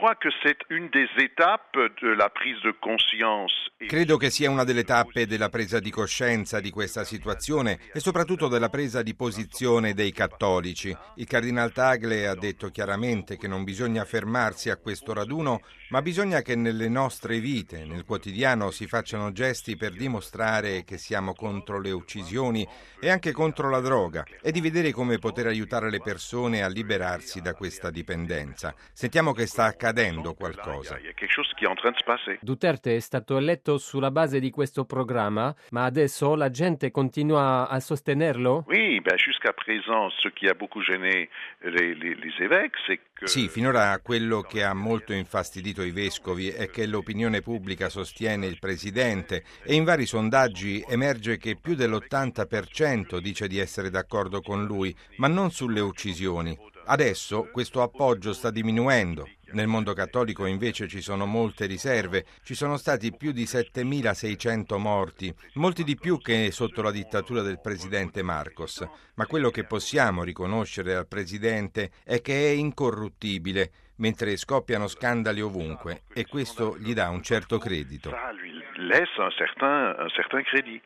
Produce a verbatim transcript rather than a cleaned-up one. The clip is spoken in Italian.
crois que c'est une des étapes de la prise de conscience. Credo che sia una delle tappe della presa di coscienza di questa situazione e soprattutto della presa di posizione dei cattolici. Il Cardinal Tagle ha detto chiaramente che non bisogna fermarsi a questo raduno, ma bisogna che nelle nostre vite, nel quotidiano, si facciano gesti per dimostrare che siamo contro le uccisioni e anche contro la droga e di vedere come poter aiutare le persone a liberarsi da questa dipendenza. Sentiamo che sta accadendo qualcosa. Duterte è stato eletto sulla base di questo programma, ma adesso la gente continua a sostenerlo? Oui, ben jusqu'à présent, ce qui a beaucoup gêné les, les, les évêques, c'est que... Sì, finora quello che ha molto infastidito i vescovi è che l'opinione pubblica sostiene il presidente e in vari sondaggi emerge che più dell'ottanta per cento dice di essere d'accordo con lui, ma non sulle uccisioni. Adesso questo appoggio sta diminuendo. Nel mondo cattolico invece ci sono molte riserve, ci sono stati più di settemilaseicento morti, molti di più che sotto la dittatura del presidente Marcos. Ma quello che possiamo riconoscere al presidente è che è incorruttibile, mentre scoppiano scandali ovunque, e questo gli dà un certo credito. Ça lui laisse un certain, un certain crédit.